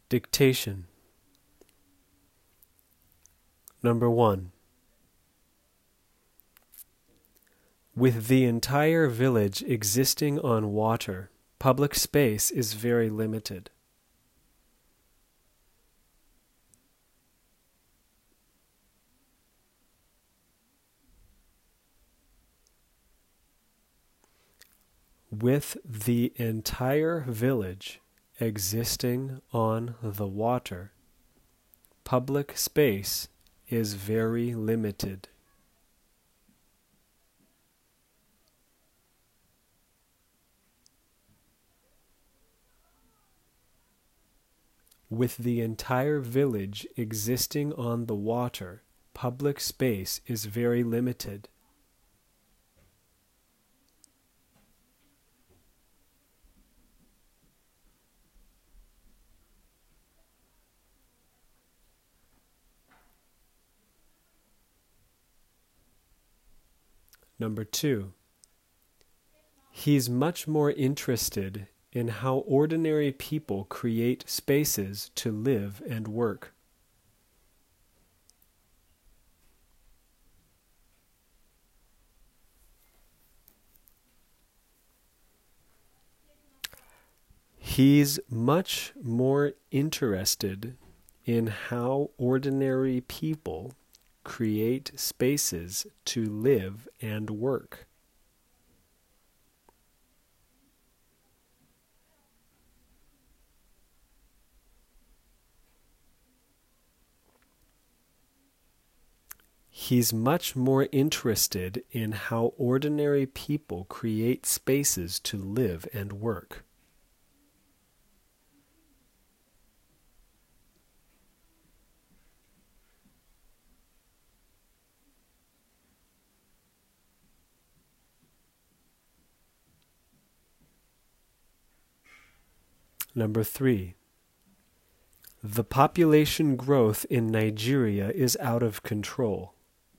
Dictation. Number 1. With the entire village existing on water, public space is very limited. With the entire village existing on the water, public space is very limited. With the entire village existing on the water, public space is very limited. Number 2. He's much more interested in how ordinary people create spaces to live and work. He's much more interested in how ordinary people create spaces to live and work. He's much more interested in how ordinary people create spaces to live and work. Number 3. The population growth in Nigeria is out of control.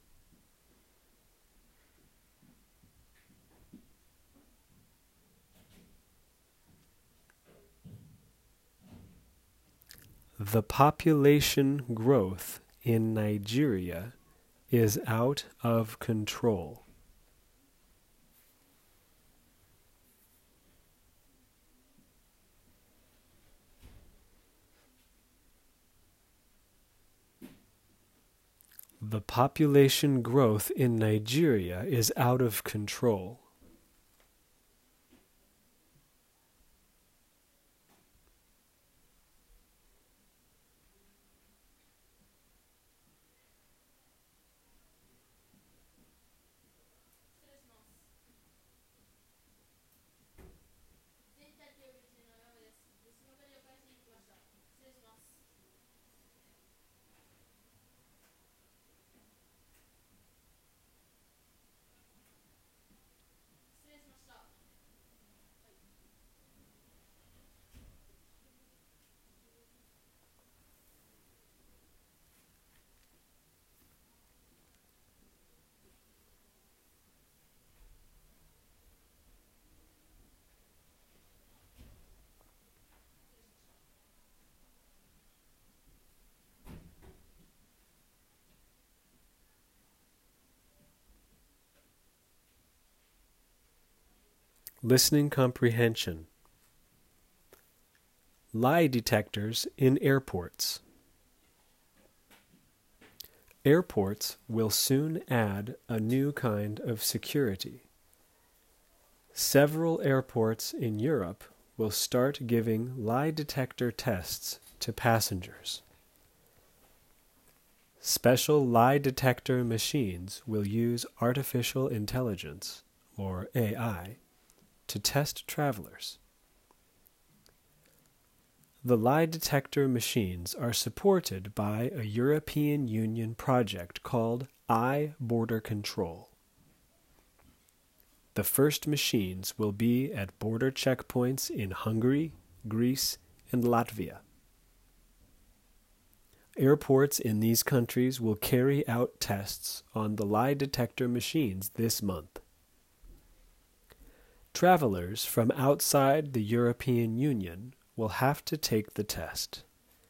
The population growth in Nigeria is out of control. The population growth in Nigeria is out of control. Listening comprehension. Lie detectors in airports. Airports will soon add a new kind of security. Several airports in Europe will start giving lie detector tests to passengers. Special lie detector machines will use artificial intelligence, or AI, to test travelers. The lie detector machines are supported by a European Union project called iBorder Control. The first machines will be at border checkpoints in Hungary, Greece, and Latvia. Airports in these countries will carry out tests on the lie detector machines this month. Travelers from outside the European Union will have to take the test.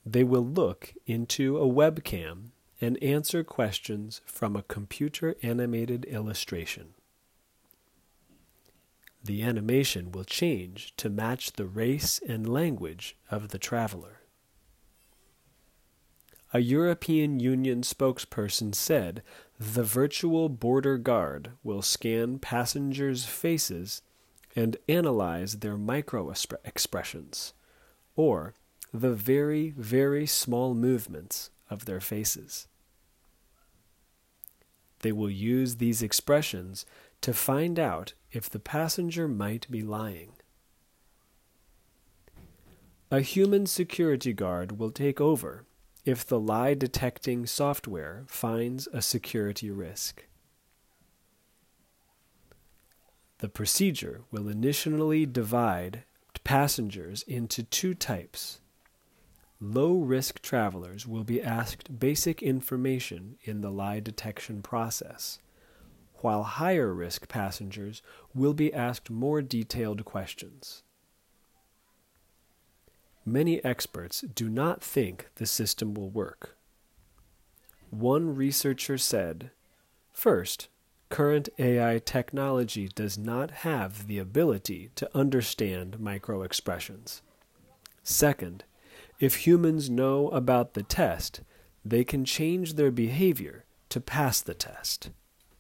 They will look into a webcam and answer questions from a computer-animated illustration. The animation will change to match the race and language of the traveler. A European Union spokesperson said the virtual border guard will scan passengers' faces and analyze their micro-expressions, or the very, very small movements of their faces. They will use these expressions to find out if the passenger might be lying. A human security guard will take over if the lie-detecting software finds a security risk. The procedure will initially divide passengers into two types. Low-risk travelers will be asked basic information in the lie detection process, while higher-risk passengers will be asked more detailed questions. Many experts do not think the system will work. One researcher said, "First, current AI technology does not have the ability to understand micro-expressions. Second, if humans know about the test, they can change their behavior to pass the test."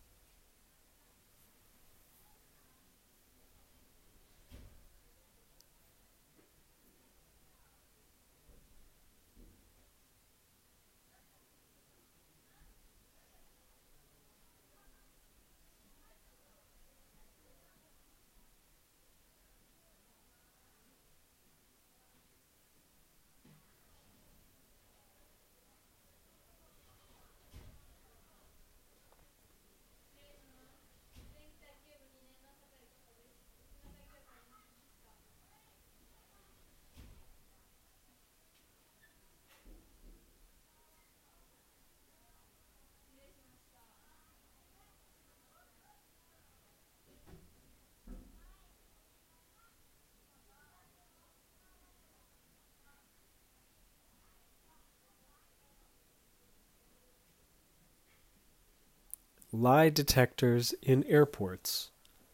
Lie detectors in airports.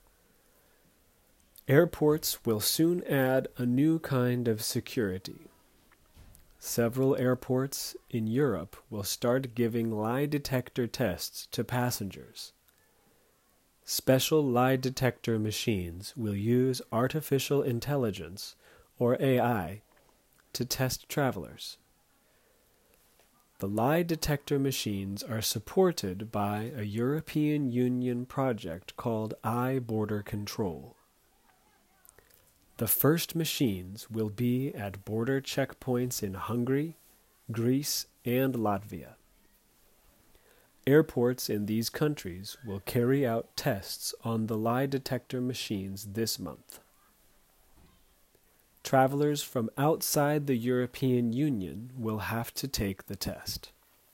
Airports will soon add a new kind of security. Several airports in Europe will start giving lie detector tests to passengers. Special lie detector machines will use artificial intelligence, or AI, to test travelers. The lie detector machines are supported by a European Union project called iBorder Control. The first machines will be at border checkpoints in Hungary, Greece, and Latvia. Airports in these countries will carry out tests on the lie detector machines this month. Travelers from outside the European Union will have to take the test.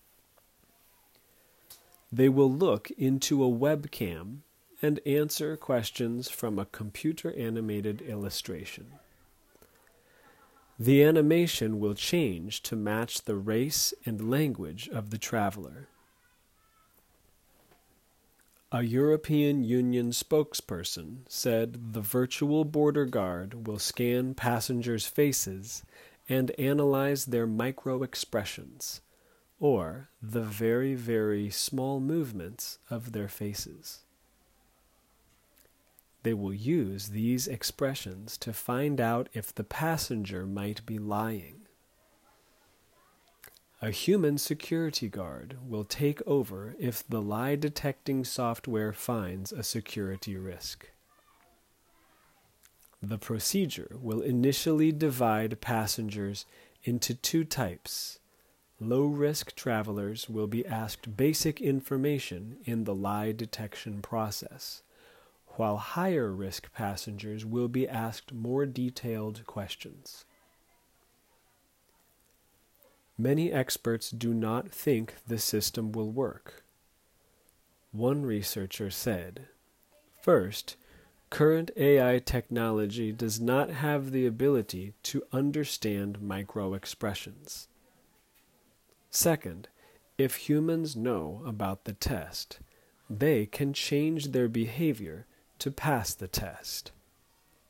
They will look into a webcam and answer questions from a computer-animated illustration. The animation will change to match the race and language of the traveler. A European Union spokesperson said the virtual border guard will scan passengers' faces and analyze their micro-expressions, or the very, very small movements of their faces. They will use these expressions to find out if the passenger might be lying. A human security guard will take over if the lie-detecting software finds a security risk. The procedure will initially divide passengers into two types. Low-risk travelers will be asked basic information in the lie detection process, while higher-risk passengers will be asked more detailed questions. Many experts do not think the system will work. One researcher said, "First, current AI technology does not have the ability to understand micro-expressions. Second, if humans know about the test, they can change their behavior to pass the test.